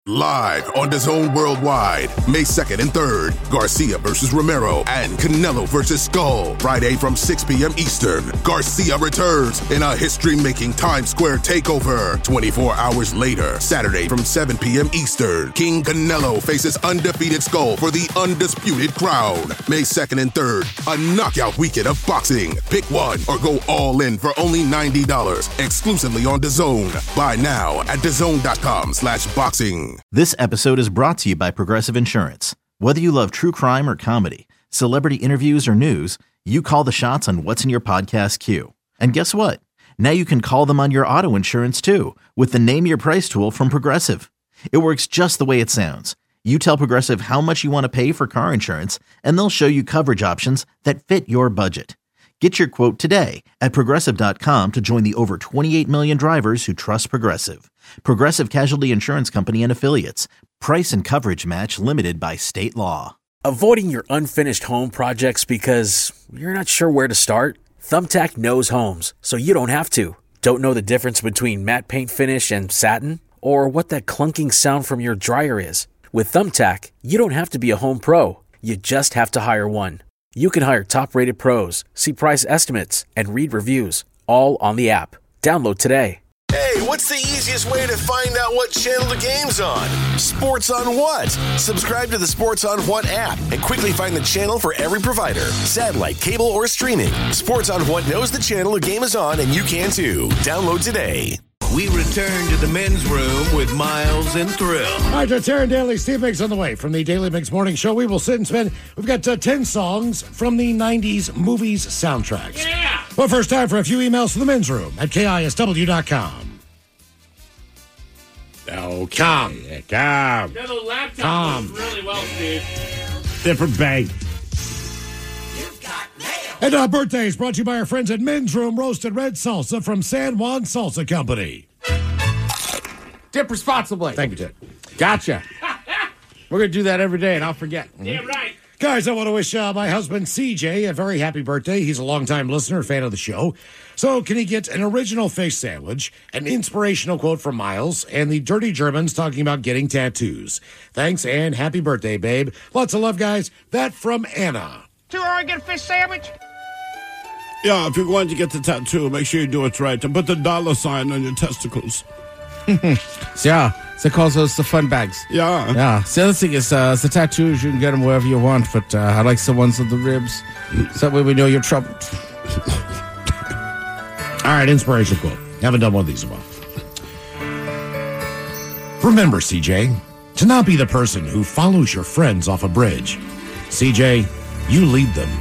Live on DAZN Worldwide, May 2nd and 3rd, Garcia versus Romero and Canelo versus Skull. Friday from 6 p.m. Eastern, Garcia returns in a history-making Times Square takeover. 24 hours later, Saturday from 7 p.m. Eastern, King Canelo faces undefeated Skull for the undisputed crown. May 2nd and 3rd, a knockout weekend of boxing. Pick one or go all in for only $90, exclusively on DAZN. Buy now at DAZN.com/boxing. This episode is brought to you by Progressive Insurance. Whether you love true crime or comedy, celebrity interviews or news, you call the shots on what's in your podcast queue. And guess what? Now you can call them on your auto insurance too with the Name Your Price tool from Progressive. It works just the way it sounds. You tell Progressive how much you want to pay for car insurance, and they'll show you coverage options that fit your budget. Get your quote today at Progressive.com to join the over 28 million drivers who trust Progressive. Progressive Casualty Insurance Company and Affiliates. Price and coverage match limited by state law. Avoiding your unfinished home projects because you're not sure where to start? Thumbtack knows homes, so you don't have to. Don't know the difference between matte paint finish and satin? Or what that clunking sound from your dryer is? With Thumbtack, you don't have to be a home pro. You just have to hire one. You can hire top-rated pros, see price estimates, and read reviews, all on the app. Download today. Hey, what's the easiest way to find out what channel the game's on? Sports on What? Subscribe to the Sports on What app and quickly find the channel for every provider, satellite, cable, or streaming. Sports on What knows the channel the game is on, and you can too. Download today. We return to the men's room with Miles and Thrill. All right, it's Aaron Daly, Steve Mix on the way from the Daily Mix Morning Show. We will sit and spin. We've got 10 songs from the 90s movies soundtracks. Yeah! But first, time for a few emails to the men's room at KISW.com. Oh, come. Yeah, the laptop goes really well, Steve. Different bag. And birthdays brought to you by our friends at Men's Room Roasted Red Salsa from San Juan Salsa Company. Dip responsibly. Thank you, Ted. Gotcha. We're going to do that every day, and I'll forget. Damn right. Guys, I want to wish my husband, CJ, a very happy birthday. He's a longtime listener, fan of the show. So can he get an original fish sandwich, an inspirational quote from Miles, and the Dirty Germans talking about getting tattoos? Thanks, and happy birthday, babe. Lots of love, guys. That from Anna. $2 get a fish sandwich? Yeah, if you're going to get the tattoo, make sure you do it right and put the $sign on your testicles. Yeah, so it calls those the fun bags. Yeah. Yeah. So the other thing is, the tattoos, you can get them wherever you want, but I like the ones on the ribs. So that way we know you're troubled. All right, inspirational quote. Haven't done one of these in a while. Remember, CJ, to not be the person who follows your friends off a bridge. CJ, you lead them.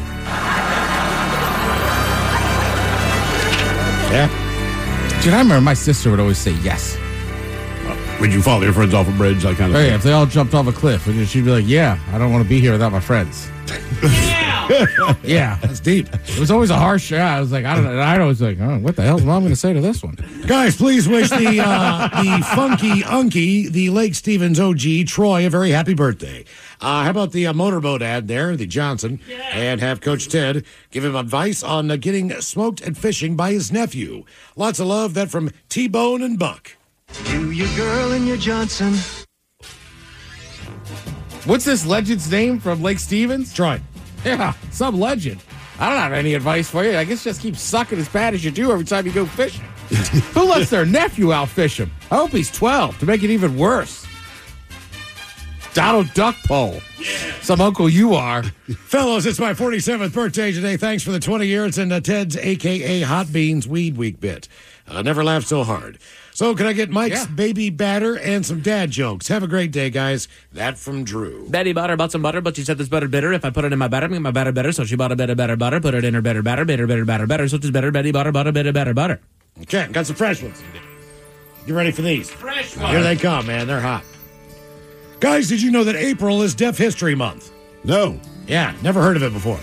Yeah. Dude, I remember my sister would always say yes. Would you follow your friends off a bridge, that kind of Oh, thing? yeah, if they all jumped off a cliff, she'd be like, yeah, I don't want to be here without my friends. Yeah! Yeah. That's deep. It was always a harsh, I was like, I don't know. I'd always like, oh, what the hell is Mom going to say to this one? Guys, please wish the funky unky, the Lake Stevens OG, Troy, a very happy birthday. How about the motorboat ad there, the Johnson, and have Coach Ted give him advice on getting smoked and fishing by his nephew. Lots of love, that from T-Bone and Buck. You, your girl, and your Johnson. What's this legend's name from Lake Stevens? Troy. Yeah, some legend. I don't have any advice for you. I guess just keep sucking as bad as you do every time you go fishing. Who lets their nephew out fish him? I hope he's 12 to make it even worse. Donald Duck Pole. Yeah. Some uncle you are. Fellows, it's my 47th birthday today. Thanks for the 20 years and Ted's a.k.a. Hot Beans Weed Week bit. Never laughed so hard. So can I get Mike's baby batter and some dad jokes? Have a great day, guys. That from Drew. Betty bought her about some butter, but she said this butter bitter. If I put it in my batter, make my batter better. So she bought a better butter, put it in her better batter, better. So it's better, Betty bought her better butter. Okay, got some fresh ones. You ready for these? Fresh ones. Here they come, man. They're hot. Guys, did you know that April is Deaf History Month? No. Yeah, never heard of it before.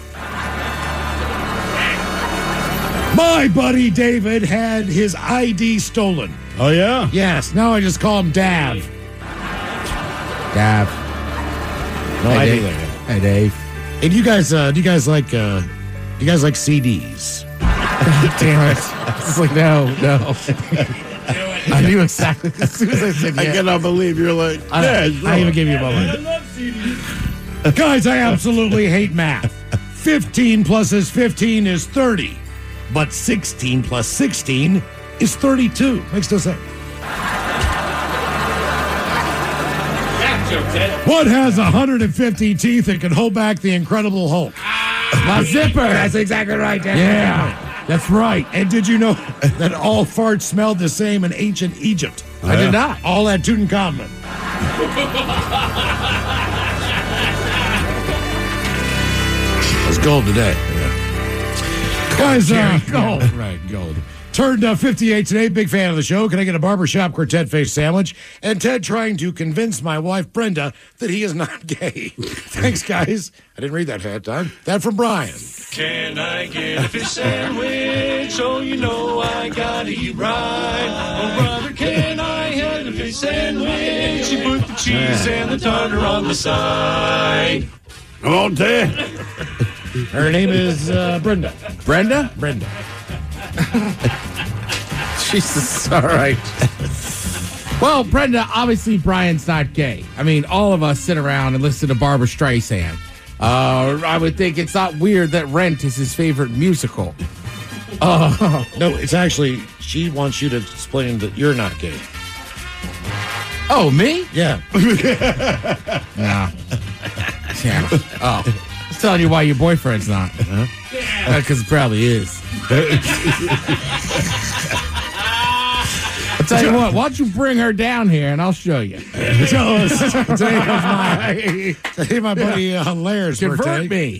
My buddy David had his ID stolen. Oh, yeah? Yes, now I just call him Dav. Dav. No hey, ID. Dave. Hey, Dave. And you guys, do you guys like CDs? Damn it. It's like, no. I knew exactly as soon as I said yeah. I cannot believe you're like, I even gave you a I moment. love CDs. Guys, I absolutely hate math. 15 plus 15 is 30. But 16 plus 16 is 32. Makes no sense. That joke, Ted. What has 150 teeth and can hold back the Incredible Hulk? My zipper. That's exactly right, Dan. Yeah, that's right. And did you know that all farts smelled the same in ancient Egypt? I did not. All at Tutankhamun. It's gold today. Guys, gold. Right, gold. Turned 58 today. Big fan of the show. Can I get a barbershop quartet face sandwich? And Ted trying to convince my wife, Brenda, that he is not gay. Thanks, guys. I didn't read that that time. That from Brian. Can I get a fish sandwich? Oh, you know I gotta eat right. Oh, brother, can I have a fish sandwich? You put the cheese and the tartar on the side. Come on, Ted. Her name is Brenda. Brenda? Brenda. Jesus. All right. Well, Brenda, obviously Brian's not gay. I mean, all of us sit around and listen to Barbra Streisand. I would think it's not weird that Rent is his favorite musical. No, it's actually, she wants you to explain that you're not gay. Oh, me? Yeah. No. Yeah. Oh. Just telling you why your boyfriend's not. Because it probably is. I'll tell you what, why don't you bring her down here and I'll show you. Today my buddy Laird's Convert birthday. me.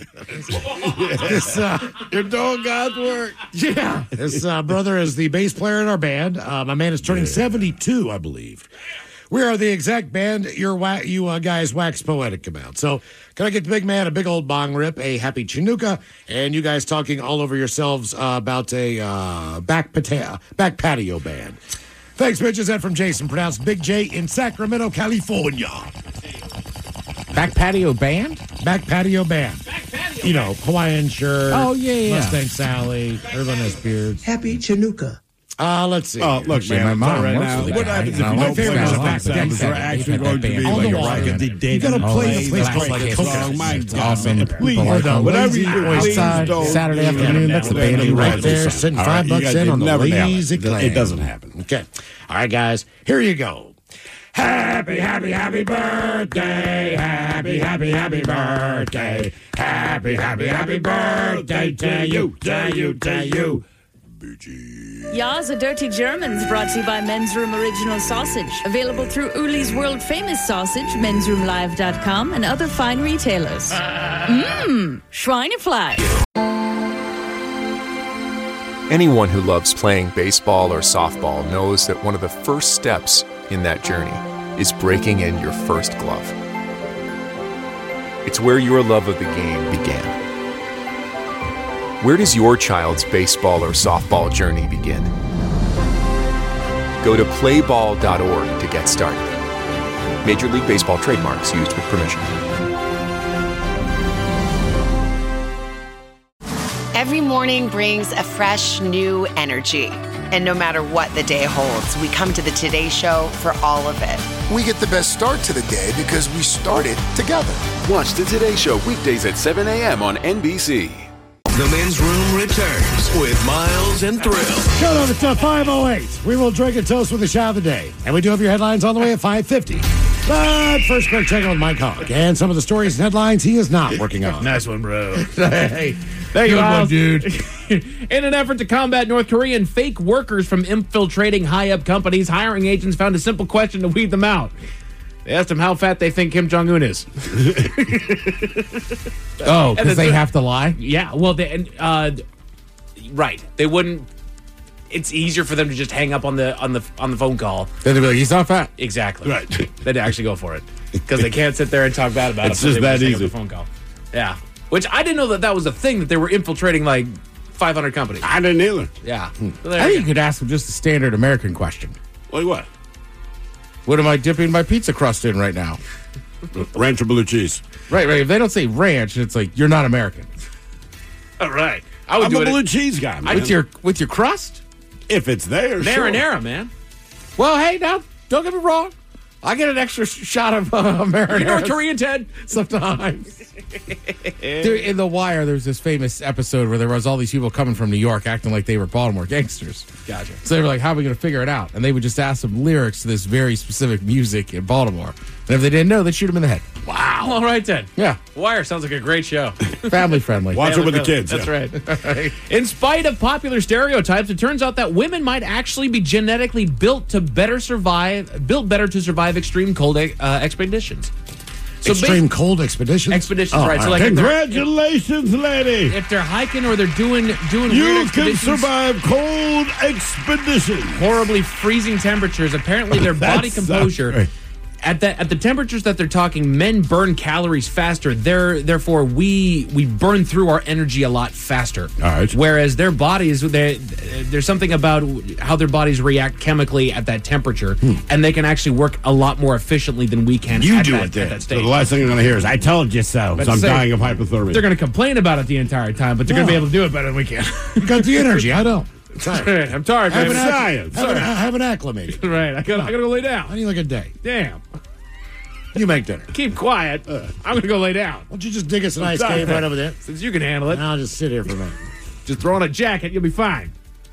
Your dog God's work. Yeah. His brother is the bass player in our band. My man is turning 72, I believe. We are the exact band you guys wax poetic about. So can I get the big man a big old bong rip, a happy Chinooka, and you guys talking all over yourselves about a back patio band. Thanks, bitches. That from Jason, pronounced Big J in Sacramento, California. Back patio band? Back patio band. You know, Hawaiian shirt. Oh, yeah. Mustang Sally. Everyone has beards. Happy Chinooka. Let's see. Oh, look, Actually, man, my mom right works now. for the What guy. happens if My you don't favorite play is the back back then. We're actually They've had going to that be band on like the a water. rocket You gotta play the place Lazy called Lazy Coconut. My It's God, awesome. man, People please, like them. whatever Lazy you do, West please Side, don't. Saturday afternoon. That's the band you right right there, there. sitting All right, $5 you in guys on the never nail lazy it. clam. It doesn't happen. Okay. All right, guys. Here you go. Happy, happy, happy birthday. Happy, happy, happy birthday. Happy, happy, happy birthday to you, to you, to you. Ya's a Dirty Germans, brought to you by Men's Room Original Sausage. Available through Uli's world famous sausage, mensroomlive.com, and other fine retailers. Schweinefleisch. Anyone who loves playing baseball or softball knows that one of the first steps in that journey is breaking in your first glove. It's where your love of the game began. Where does your child's baseball or softball journey begin? Go to playball.org to get started. Major League Baseball trademarks used with permission. Every morning brings a fresh, new energy. And no matter what the day holds, we come to the Today Show for all of it. We get the best start to the day because we started together. Watch the Today Show weekdays at 7 a.m. on NBC. The men's room returns with Miles and Thrill. Shout out to 508. We will drink a toast with a shot of the day. And we do have your headlines on the way at 550. But first, quick check on Mike Hogg and some of the stories and headlines he is not working on. Nice one, bro. Hey, there you Good go, one, dude. In an effort to combat North Korean fake workers from infiltrating high-up companies, hiring agents found a simple question to weed them out. They asked them how fat they think Kim Jong-un is. Oh, because they have to lie? Yeah, well, right. They wouldn't. It's easier for them to just hang up on the phone call. Then they'd be like, he's not fat. Exactly. Right. They'd actually go for it because they can't sit there and talk bad about it. It's just They that hang up easy. the phone call. Yeah. Which I didn't know that was a thing, that they were infiltrating like 500 companies. I didn't either. Yeah. So I there think you you could ask them just a standard American question. Like what? What am I dipping my pizza crust in right now? Ranch or blue cheese? Right. If they don't say ranch, it's like, you're not American. All right. I would I'm do a it blue cheese guy, man. With your crust? If it's there, sure. marinara, man. Well, hey, now, don't get me wrong. I get an extra shot of marinara. You North Korean, Ted? Sometimes. Dude, in The Wire, there's this famous episode where there was all these people coming from New York acting like they were Baltimore gangsters. Gotcha. So they were like, how are we going to figure it out? And they would just ask them lyrics to this very specific music in Baltimore. And if they didn't know, they'd shoot them in the head. Wow. All right, Ted. Yeah. Wire sounds like a great show. Family friendly. Watch it with the kids. That's yeah. right. In spite of popular stereotypes, it turns out that women might actually be genetically built better to survive extreme cold expeditions. So extreme cold expeditions? Expeditions, right. So like congratulations, lady. If they're hiking or they're doing you weird can expeditions, survive cold expeditions. horribly freezing temperatures, apparently their body composure... At the temperatures that they're talking, men burn calories faster. Therefore, we burn through our energy a lot faster. All right. Whereas their bodies, there's something about how their bodies react chemically at that temperature, and they can actually work a lot more efficiently than we can. You at do that, it then. At that So stage. the last thing I'm going to hear is, I told you so. So I'm dying of hypothermia. They're going to complain about it the entire time, but they're going to be able to do it better than we can. You got the energy. I don't. I'm tired, man. Haven't acclimated. Right. I gotta go lay down. I need like a day. Damn. You make dinner. Keep quiet. I'm going to go lay down. Why don't you just dig us a nice cave right over there? Since you can handle it. And I'll just sit here for a minute. Just throw on a jacket, you'll be fine.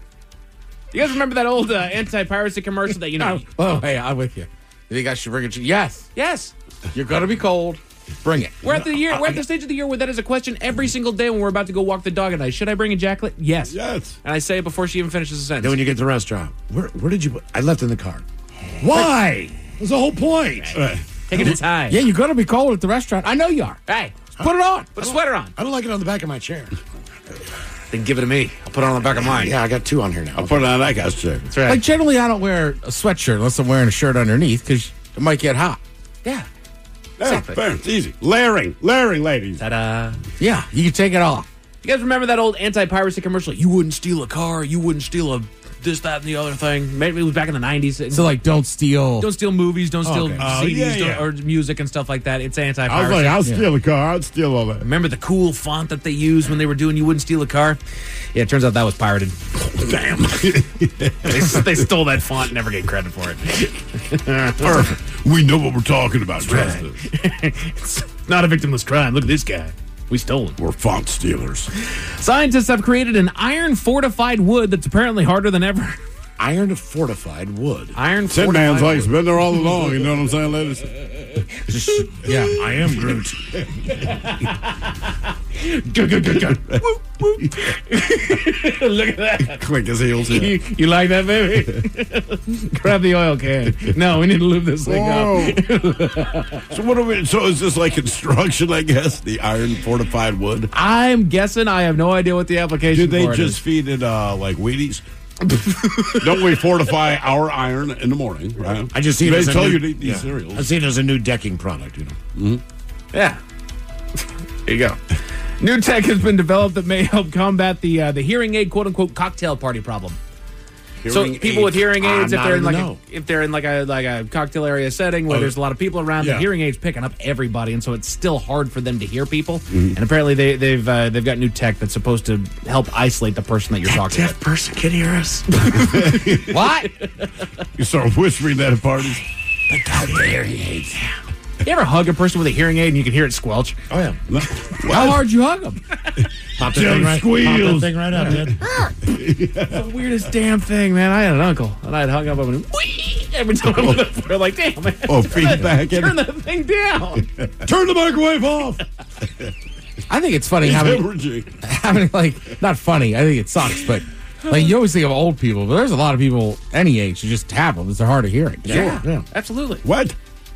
You guys remember that old anti-piracy commercial that, you know... Oh, hey, I'm with you. You think I should bring it to you? Yes. Yes. You're going to be cold. Bring it. We're at the stage of the year where that is a question every single day when we're about to go walk the dog at night. Should I bring a jacket? Yes. Yes. And I say it before she even finishes the sentence. Then when you get to the restaurant, where did you put... I left in the car. Why? That's the whole point. Taking its time. Yeah, you're going to be cold at the restaurant. I know you are. Hey, put it on. Put a sweater on. I don't like it on the back of my chair. Then give it to me. I'll put it on the back of mine. Yeah, I got two on here now. I'll put it on that guy's chair. That's right. Like, generally, I don't wear a sweatshirt unless I'm wearing a shirt underneath because it might get hot. Yeah. Yeah, Exactly. fair. It's easy. Layering, ladies. Ta-da. Yeah, you can take it off. You guys remember that old anti-piracy commercial? You wouldn't steal a car. You wouldn't steal a this, that, and the other thing. Maybe it was back in the 90s. So, like, don't steal movies, don't steal Okay. CDs or music and stuff like that. It's I anti-piracy. was like, I'll steal a car. I'll steal all that. Remember the cool font that they used when they were doing You Wouldn't Steal a Car? Yeah, it turns out that was pirated. Damn. They stole that font and never gave credit for it. Perfect. We know what we're talking about. Trust us. It's not a victimless crime. Look at this guy. We stole him. We're font stealers. Scientists have created an iron-fortified wood that's apparently harder than ever. Iron-fortified wood. Tin Man's like, it's been there all along. You know what I'm saying, ladies? Yeah, I am Groot. Look at that. Click his heels in. You like that, baby? Grab the oil can. No, we need to lube this thing up. So what are we? So is this like construction? I guess the iron fortified wood. I'm guessing. I have no idea what the application. Did they for it just is. feed it like Wheaties? Don't we fortify our iron in the morning? Right. I just see it They as a tell new, you to eat these cereals. I see it as a new decking product. You know. Yeah. There you go. New tech has been developed that may help combat the hearing aid quote unquote cocktail party problem. So people with hearing aids, if they're in like a cocktail area setting where there's a lot of people around, the hearing aid's picking up everybody, and so it's still hard for them to hear people. And apparently they've got new tech that's supposed to help isolate the person that you're talking to. Deaf person can hear us. What? You start whispering that at parties. The goddamn hearing aids. You ever hug a person with a hearing aid and you can hear it squelch? Oh yeah. How hard you hug them? Pop that thing right up, dude. The weirdest damn thing, man. I had an uncle, and I'd hung up and went, whee! Every time I went up there, like, damn, man. Oh, feedback. Turn that thing down. Turn the microwave off. I think it's funny having like, not funny. I think it sucks, but like you always think of old people, but there's a lot of people any age who just have them. It's hard of hearing. Yeah, absolutely. What?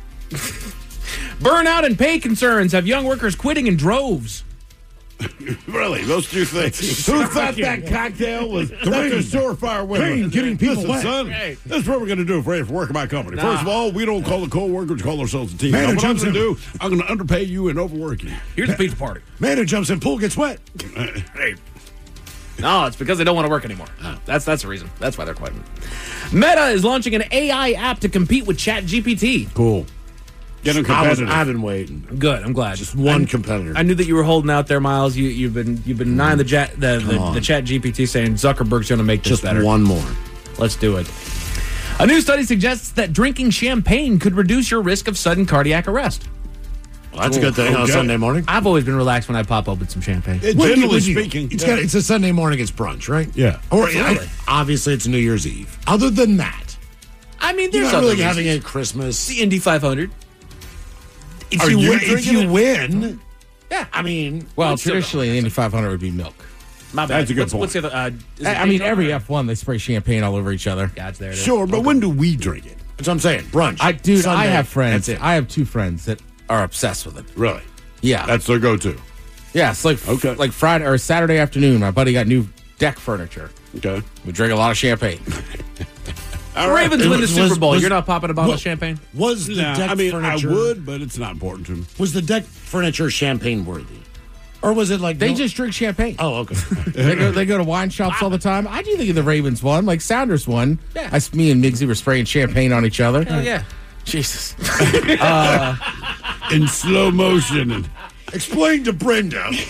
Burnout and pay concerns have young workers quitting in droves. Really, those two things. Who thought that cocktail was such a surefire winner? Getting people wet. Son, this is what we're going to do for work in my company. First of all, we don't call the co-workers, we call ourselves a team. Now, what I'm going to do, I'm going to underpay you and overwork you. Here's the pizza party. Man who jumps in pool gets wet. Hey. No, it's because they don't want to work anymore. That's the reason. That's why they're quitting. Meta is launching an AI app to compete with ChatGPT. Cool. Get them competitive. I've been waiting. Good. I'm glad. Just one competitor. I knew that you were holding out there, Miles. You've been denying the Chat GPT, saying Zuckerberg's going to make this just better. one more. Let's do it. A new study suggests that drinking champagne could reduce your risk of sudden cardiac arrest. Well, that's a good thing on a Sunday morning. I've always been relaxed when I pop open some champagne. Generally speaking. It's a Sunday morning, it's brunch, right? Yeah. Or obviously it's New Year's Eve. Other than that, I mean, you're there's not other really having reasons. a Christmas. The Indy 500. If you win, yeah. I mean, well, traditionally the Indy 500 would be milk. My bad. That's a good point. What's the other? I mean, every F1 they spray champagne all over each other. God's there. Sure, but when do we drink it? That's what I'm saying. Brunch. I Sunday, have friends. that's it. I have two friends that are obsessed with it. Really? Yeah. That's their go-to. Yeah, it's like like Friday or Saturday afternoon. My buddy got new deck furniture. Okay. We drink a lot of champagne. The Ravens win the Super Bowl. You're not popping a bottle of champagne? Was the deck furniture? I would, but it's not important to me. Was the deck furniture champagne worthy? Or was it like They just drink champagne. Oh, okay. they go to wine shops all the time. I do think the Ravens won, like Sounders won. Yeah. Me and Miggsy were spraying champagne on each other. Hell yeah. Jesus. In slow motion. And explain to Brenda. I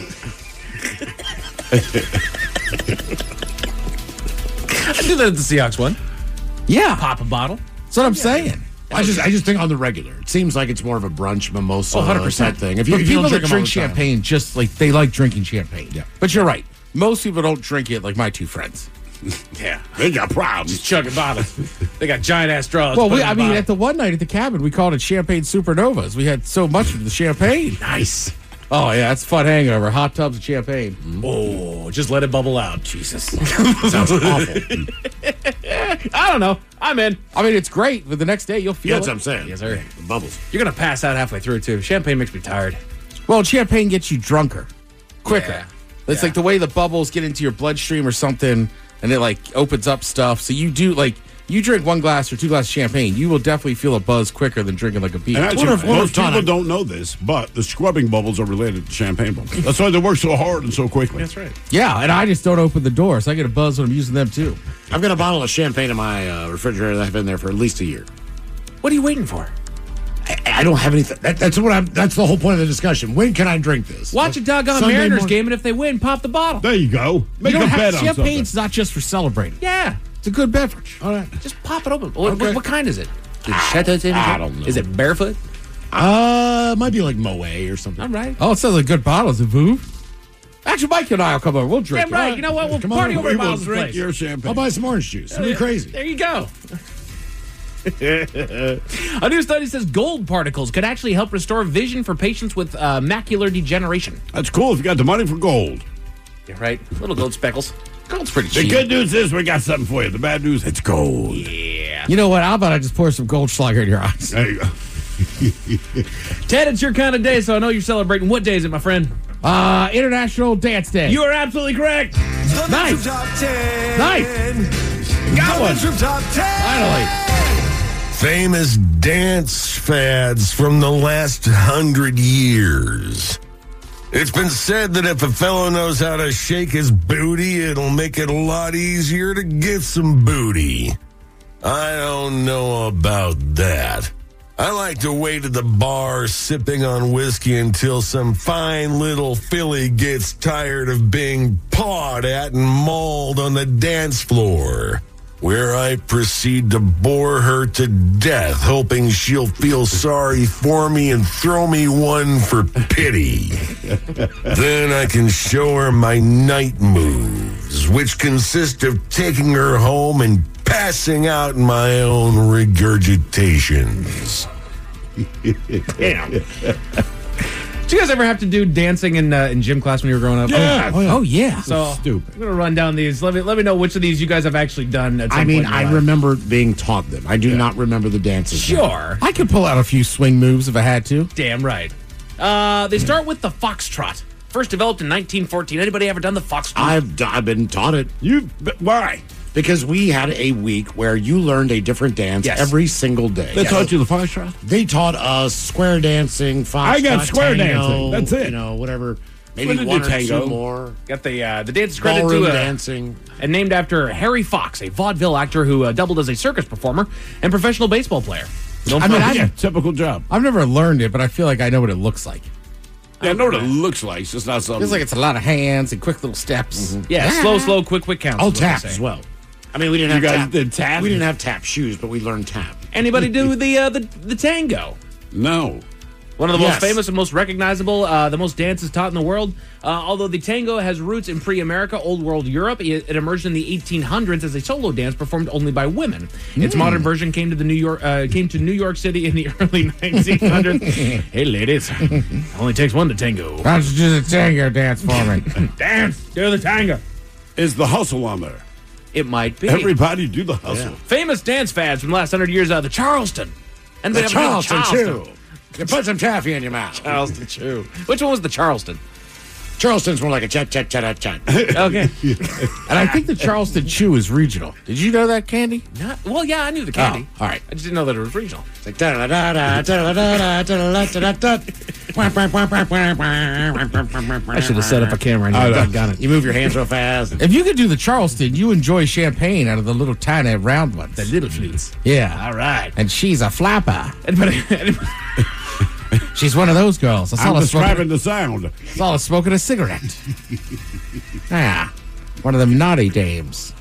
do that at the Seahawks one. Yeah. Pop a bottle. That's what I'm saying. I just think on the regular, it seems like it's more of a brunch mimosa 100% thing. But people that drink champagne just like they like drinking champagne. Yeah. But you're right. Most people don't drink it like my two friends. Yeah. they got problems. Just chugging bottles. They got giant ass straws. Well, at the one night at the cabin, we called it Champagne Supernovas. We had so much of the champagne. Nice. Oh, yeah, it's a fun hangover. Hot tubs of champagne. Oh, just let it bubble out. Jesus. Sounds awful. I don't know. I'm in. I mean, it's great, but the next day you'll feel That's it. what I'm saying. Yes, sir. The bubbles. You're going to pass out halfway through, too. Champagne makes me tired. Well, champagne gets you drunker, quicker. Yeah. It's like the way the bubbles get into your bloodstream or something, and it like opens up stuff. So you do like you drink 1 glass or 2 glasses of champagne, you will definitely feel a buzz quicker than drinking like a beer. And actually, most people don't know this, but the scrubbing bubbles are related to champagne bubbles. That's why they work so hard and so quickly. That's right. Yeah, and I just don't open the door, so I get a buzz when I'm using them too. I've got a bottle of champagne in my refrigerator that I've been there for at least a year. What are you waiting for? I don't have anything. That's the whole point of the discussion. When can I drink this? Watch a doggone Sunday Mariners morning? game, and if they win, pop the bottle. There you go. Make You a don't bet have, on something. champagne's not just for celebrating. Yeah. It's a good beverage. All right. Just pop it open. What, Okay. what kind is it? Is it Chateau Saint? I don't know. Is it Barefoot? It might be like Moet or something. All right. Oh, it sounds like good bottles of Vouv. Actually, Mike and I will come over. We'll drink Damn it. right. You know what? We'll Come party on, over We at will Miles' drink place. your champagne. I'll buy some orange juice. It'll be crazy. There you go. A new study says gold particles could actually help restore vision for patients with macular degeneration. That's cool if you got the money for gold. Yeah, right. Little gold speckles. Gold's pretty The cheap. good news is we got something for you. The bad news, it's gold. Yeah. You know what? How about I just pour some Goldschlager in your eyes? There you go. Ted, it's your kind of day, so I know you're celebrating. What day is it, my friend? International Dance Day. You are absolutely correct. Nice. Top 10. Nice. Got one. From top 10. Finally. Famous dance fads from the last 100 years. It's been said that if a fellow knows how to shake his booty, it'll make it a lot easier to get some booty. I don't know about that. I like to wait at the bar sipping on whiskey until some fine little filly gets tired of being pawed at and mauled on the dance floor, where I proceed to bore her to death, hoping she'll feel sorry for me and throw me one for pity. Then I can show her my night moves, which consist of taking her home and passing out in my own regurgitations. Damn. Did you guys ever have to do dancing in gym class when you were growing up? Yeah. Oh, yeah. So Stupid. I'm gonna run down these. Let me know which of these you guys have actually done. At some I mean, point in your I life. remember being taught them. I do not remember the dances. Sure. I could pull out a few swing moves if I had to. Damn right. They start with the foxtrot. First developed in 1914. Anybody ever done the foxtrot? I've been taught it. Why? Because we had a week where you learned a different dance Yes. every single day. They taught you the foxtrot? They taught us square dancing, foxtrot, I got square tango, dancing. That's it. You know, whatever. We Maybe didn't one do or tango. two more. Got the dance is credited Ballroom to dancing. and named after Harry Fox, a vaudeville actor who doubled as a circus performer and professional baseball player. I mean, Yeah, typical job. I've never learned it, but I feel like I know what it looks like. Yeah, I know what it looks like. It's just not something. Feels like it's a lot of hands and quick little steps. Yeah, slow, quick counts. I'll is what they tap say. as well. I mean, we didn't have You guys tap. did tap? We didn't have tap shoes, but we learned tap. Anybody do the tango? No. One of the most famous and most recognizable, the most dances taught in the world. Although the tango has roots in pre-America, Old World Europe, it emerged in the 1800s as a solo dance performed only by women. Its modern version came to New York City in the early 1900s. Hey, ladies, only takes one to tango. Why don't you do the tango dance for me? Dance, do the tango. Is the hustle on there? It might be. Everybody do the hustle. Famous dance fads from the last 100 years, the Charleston. And The Charleston Chew. You put some taffy in your mouth. Charleston Chew. Which one was the Charleston? Charleston's more like a chat. Okay. And I think the Charleston Chew is regional. Did you know that, Candy? Well, yeah, I knew the candy. Oh, all right. I just didn't know that it was regional. It's like I should have set up a camera and got it. You move your hands real fast. If you could do the Charleston, you enjoy champagne out of the little tiny round ones. The little flutes. Yeah. All right. And she's a flapper. Anybody She's one of those girls. I'm describing the sound. Saw her smoking a cigarette. Yeah. One of them naughty dames.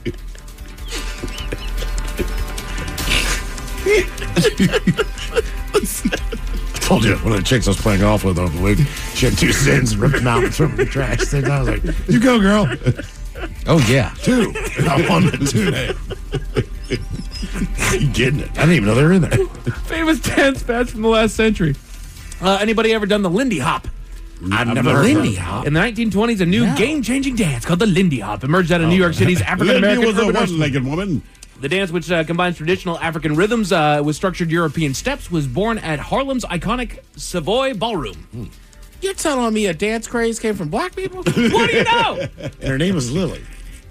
I told you, one of the chicks I was playing golf with over the week, she had 2 sins, ripped them out and threw them in the trash. And I was like, you go, girl. Oh, yeah. 2. Not 1, but 2. You getting it? I didn't even know they were in there. Famous dance fads from the last century. Anybody ever done the Lindy Hop? I've never heard Lindy of Hop. In the 1920s, a new game-changing dance called the Lindy Hop emerged out of New York City's African-American Lindy was a urban one-legged woman. The dance, which combines traditional African rhythms with structured European steps, was born at Harlem's iconic Savoy Ballroom. You're telling me a dance craze came from black people? What do you know? And her name was Lily.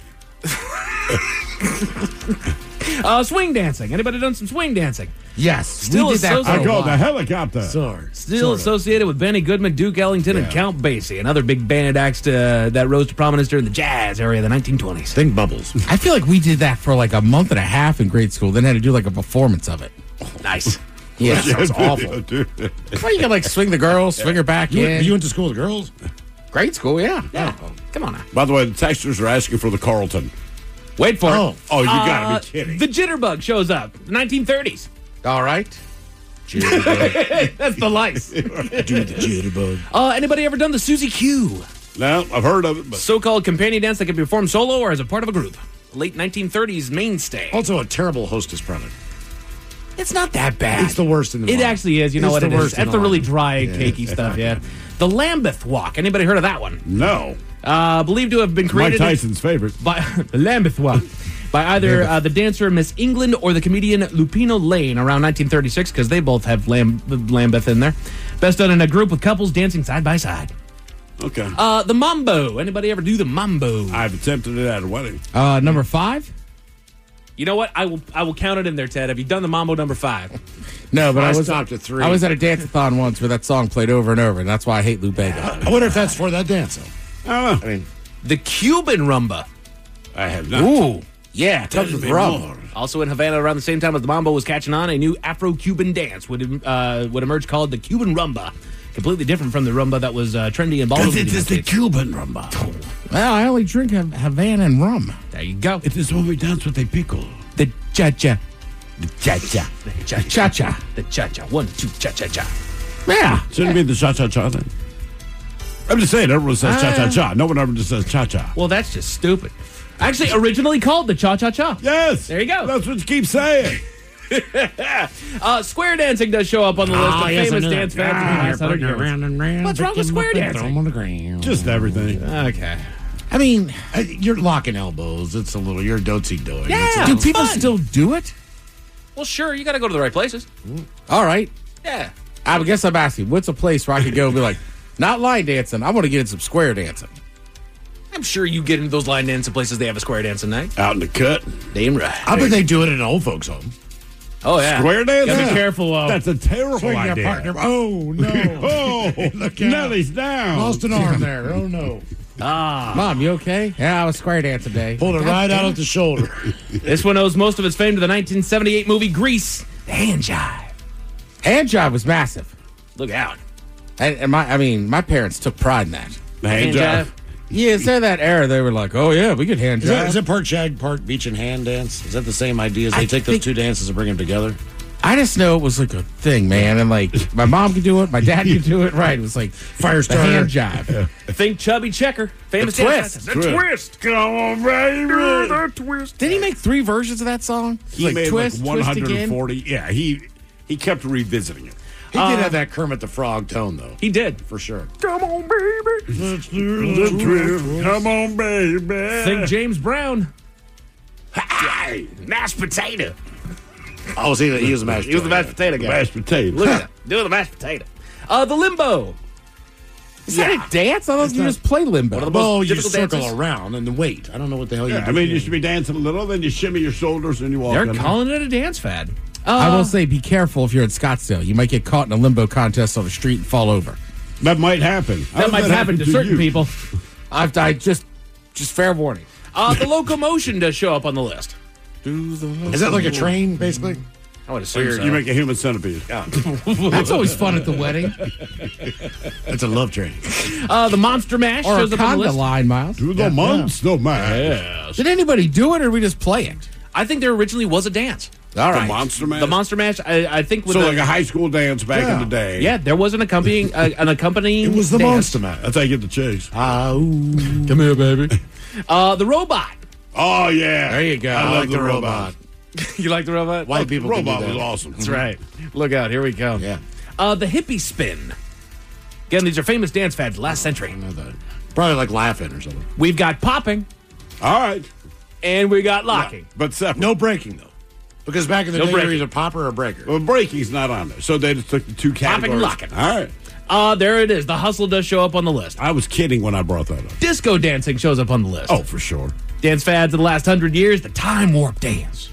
Swing dancing. Anybody done some swing dancing? Yes. Still we did that I call it the helicopter. Still associated with Benny Goodman, Duke Ellington, and Count Basie, another big band acts that rose to prominence during the jazz era of the 1920s. Think Bubbles. I feel like we did that for like a month and a half in grade school, then had to do like a performance of it. Nice. Yeah, that sounds awful. Well, you can like swing the girl, swing her back in. You went to school with girls? Grade school, yeah. Yeah. Come on now. By the way, the texters are asking for the Carlton. Wait for it. Oh, you gotta be kidding. The jitterbug shows up. 1930s. All right. That's the lice. Do the jitterbug. Anybody ever done the Susie Q? No, I've heard of it. But So-called companion dance that can be performed solo or as a part of a group. Late 1930s mainstay. Also a terrible hostess product. It's not that bad. It's the worst in the It line. actually is. You know It's what the it is. worst in That's the the really line. dry, cakey stuff, yeah. The Lambeth Walk. Anybody heard of that one? no. Believed to have been Mike created Tyson's favorite. by the Lambeth Walk. By either the dancer Miss England or the comedian Lupino Lane around 1936, because they both have Lambeth in there. Best done in a group with couples dancing side by side. Okay. The Mambo. Anybody ever do the Mambo? I've attempted it at a wedding. Number 5? You know what? I will count it in there, Ted. Have you done the Mambo number 5? No, but I I was stopped at 3. I was at a dance-a-thon once where that song played over and over, and that's why I hate Lou Bega. I wonder if that's for that dance, though. I don't know. I mean, The Cuban Rumba. I have not. Ooh, yeah, it comes with rum. Also in Havana around the same time as the Mambo was catching on, a new Afro-Cuban dance would emerge called the Cuban Rumba. Completely different from the rumba that was trendy in ballroom. It is the Cuban rumba. Well, I only drink Havana and rum. There you go. It is when we dance with a pickle. The cha-cha. The cha-cha. The cha-cha. Cha-cha. The cha-cha. 1, 2, cha-cha-cha. Yeah. Shouldn't it be the cha-cha-cha then? I'm just saying, everyone says cha-cha-cha. No one ever just says cha-cha. Well, that's just stupid. Actually, originally called the cha-cha-cha. Yes. There you go. That's what you keep saying. Square dancing does show up on the list of famous dance fads. What's wrong with square dancing? Just everything. Okay. I mean, you're locking elbows. It's a little, you're dotsy-doing. Yeah. Do people still do it? Well, sure. You got to go to the right places. All right. Yeah. I guess I'm asking, what's a place where I could go and be like, not line dancing, I want to get in some square dancing. I'm sure you get into those line dancing places. They have a square dancing night. Out in the cut. Damn right. I bet they do it in an old folks' home. Oh, yeah. Square dancing? Gotta be careful. That's a terrible Swing your idea. partner. Oh, no. Oh, Look out. Nellie's down. Lost an arm there. Oh, no. Mom, you okay? Yeah, I was square dancing today. Pulled it right out at the shoulder. This one owes most of its fame to the 1978 movie Grease, the hand jive. Hand jive was massive. Look out. And my parents took pride in that. The hand jive. Yeah, is there that era they were like, oh, yeah, we could hand jive. Is it part shag, part beach and hand dance? Is that the same idea as they take those two dances and bring them together? I just know it was like a thing, man. And like, my mom could do it, my dad could do it. Right. It was like Firestarter. hand jive. Think Chubby Checker. Famous The dance. twist. The twist. Come on, baby. The twist. Didn't he make 3 versions of that song? He like made twist, like twist again. 140. Yeah, he kept revisiting it. He did have that Kermit the Frog tone, though. He did. For sure. Come on, baby. Let's do the twist. Come on, baby. Think James Brown. Hey, mashed potato. Oh, see, he was a mashed potato. He was the mashed potato guy. Mashed potato. Look at him. Doing the mashed potato. The limbo. Is that a dance? I thought you just play limbo. One of the most Well, you difficult circle dances. around and then wait. I don't know what the hell you Yeah, do. I mean, you should be dancing a little, then you shimmy your shoulders and you walk. They're in. calling it a dance fad. I will say, be careful if you're in Scottsdale. You might get caught in a limbo contest on the street and fall over. That might happen. How That does might happen to certain you? people. I've died. Just fair warning. The locomotion does show up on the list. Is that like a train, basically? I would assume so. You make a human centipede. That's always fun at the wedding. It's a love train. The Monster Mash Or a shows up on the conga list. line, Miles. Do the monster man. Yes. Did anybody do it, or did we just play it? I think there originally was a dance. All The right. monster man. The Monster Mash, I think with So the, like a high school dance back in the day. yeah, there was an accompanying It was the dance. Monster Man. That's how you get the chase. Come here, baby. The robot. Oh yeah. There you go. I I love like the robot. You like the robot? White people the can do robot that. was awesome. That's right. Look out, here we come. Yeah. The hippie spin. Again, these are famous dance fads last century. I know that. Probably like laughing or something. We've got popping All right. and we got locking. But separate. No breaking, though. Because back in the No day, you're breaking. either popper or breaker. Well, breaking's not on there. So they just took the two categories. and locking. All right. There it is. The hustle does show up on the list. I was kidding when I brought that up. Disco dancing shows up on the list. Oh, for sure. Dance fads of the last 100 years. The time warp dance.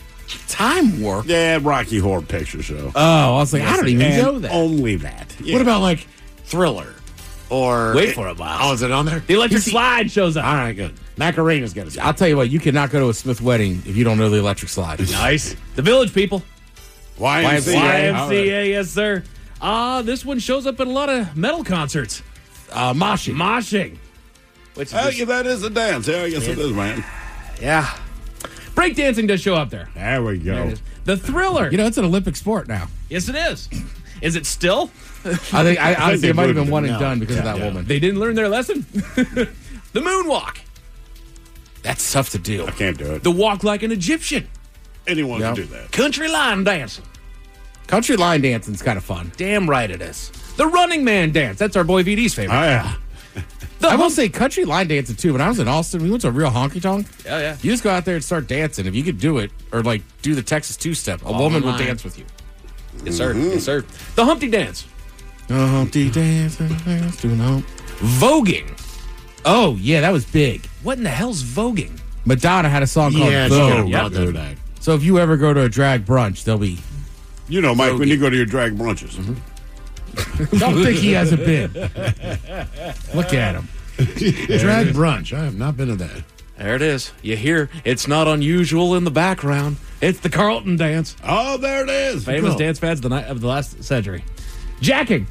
Time warp. Yeah, Rocky Horror Picture Show. Oh, I was like, I don't even And know that. Only that. Yeah. What about like Thriller? Or Wait for it, Miles. Oh, is it on there? The electric slide shows up. All right, good. Macarena's got to I'll tell you what, you cannot go to a Smith wedding if you don't know the electric slide. Nice. The Village People. YMCA. YMCA, yes, sir. This one shows up in a lot of metal concerts. Moshing. Moshing. Which Oh, is yeah, that is a dance. Yeah, yes, it is, man. yeah. Breakdancing does show up there. There we There it go. is. The Thriller. You know, it's an Olympic sport now. Yes, it is. Is it still? I think honestly, it might have been one and No. done because of Yeah, that yeah. woman. They didn't learn their lesson. The Moonwalk. That's tough to do. I can't do it. The Walk Like an Egyptian. Anyone Yep. can do that. Country Line Dancing. Country line dancing's kind of fun. Damn right it is. The Running Man Dance. That's our boy VD's favorite. Oh, yeah. I will say country line dancing too. When I was in Austin, we went to a real honky tonk. Yeah, yeah. You just go out there and start dancing. If you could do it, or like do the Texas two-step, a woman would line. dance with you. Yes, sir. Yes, sir. The Humpty Dance. Humpty dance, doing hump. Voguing. Oh yeah, that was big. What in the hell's voguing? Madonna had a song called Yeah, Vogue. she got about that. So if you ever go to a drag brunch, they'll be. You know, Mike, when you go to your drag brunches. Don't think he hasn't been. Look at him. Drag brunch. I have not been to that. There it is. You hear it's not unusual in the background. It's the Carlton Dance. Oh, there it is. Famous Cool. dance fads of the last century. Jacking.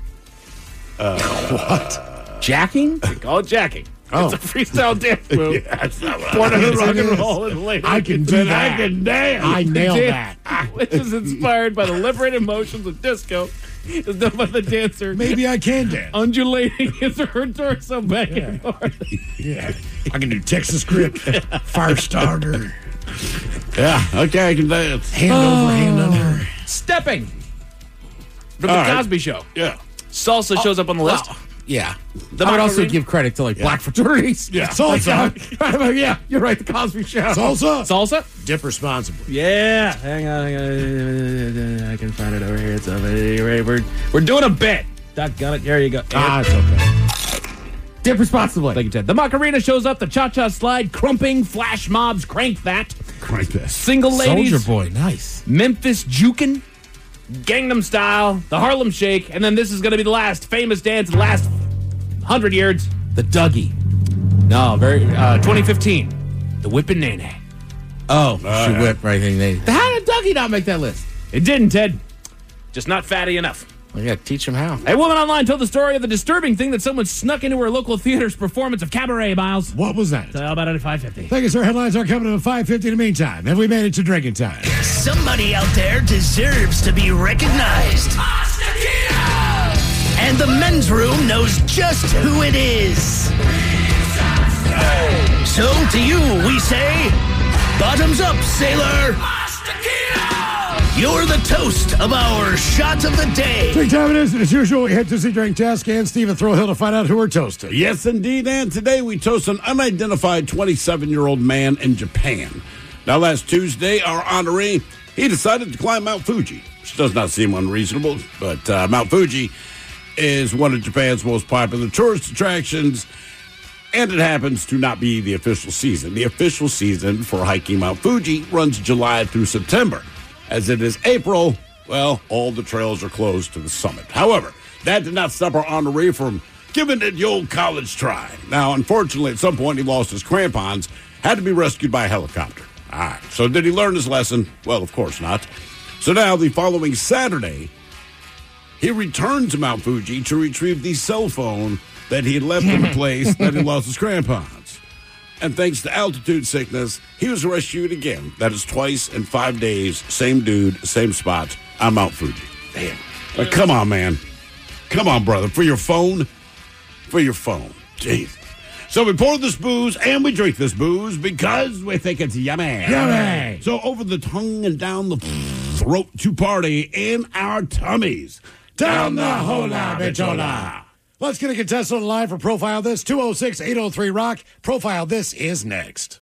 What? Jacking? They call it jacking. Oh. It's a freestyle dance move. Yeah, Born out of rock it and is. roll and later. I can do that. I can dance. I nailed that. Which is inspired by the liberated motions of disco. It's done by the dancer. Maybe I can dance. Undulating his or her torso back and forth. Yeah. I can do Texas grip, fire starter, Yeah, okay, I can dance. hand over, hand under. Stepping. From the All right. Cosby Show. Yeah. Salsa shows up on the list. Yeah. The I would also Macarena. give credit to like black fraternities. Yeah. Salsa. Yeah, you're right. The Cosby Show. Salsa. Salsa? Dip responsibly. Yeah. Hang on. I can find it over here. It's over here. We're doing a bit. Doggone it. There you go. Ah, it's okay. Dip responsibly. Thank you, Ted. The Macarena shows up. The Cha-Cha Slide. Crumping. Flash Mobs. Crank That. Crank this. Single Ladies. Soldier Boy. Nice. Memphis Jukin. Gangnam Style. The Harlem Shake. And then this is going to be the last famous dance in the last 100 years. The Dougie. No, 2015. The Whippin' Nene. Oh, she yeah. whipped right. How did Dougie not make that list? It didn't, Ted. Just not fatty enough. We got to teach them how. A woman online told the story of the disturbing thing that someone snuck into her local theater's performance of Cabaret, Miles. What was that? Tell about it at 5:50. Thank you, sir. Headlines are coming at 5:50. In the meantime, have we made it to drinking time? Somebody out there deserves to be recognized. And the men's room knows just who it is. So to you, we say, bottoms up, sailor. You're the toast of our shot of the day. Drink time it is, and as usual, we head to the drink desk and Stephen Throwhill to find out who we're toasting. Yes, indeed, and today we toast an unidentified 27-year-old man in Japan. Now, last Tuesday, our honoree, he decided to climb Mount Fuji, which does not seem unreasonable, but Mount Fuji is one of Japan's most popular tourist attractions, and it happens to not be the official season. The official season for hiking Mount Fuji runs July through September. As it is April, well, all the trails are closed to the summit. However, that did not stop our honoree from giving it the old college try. Now, unfortunately, at some point, he lost his crampons, had to be rescued by a helicopter. All right, so did he learn his lesson? Well, of course not. So now, the following Saturday, he returned to Mount Fuji to retrieve the cell phone that he had left in the place that he lost his crampons. And thanks to altitude sickness, he was rescued again. That is twice in 5 days. Same dude, same spot on Mount Fuji. Damn. Like, come on, man. Come on, brother. For your phone. For your phone. Jeez. So we pour this booze and we drink this booze because we think it's yummy. Yummy. So over the tongue and down the throat to party in our tummies. Down the hola bichola. Let's get a contestant on the line for Profile This. 206-803-ROCK. Profile This is next.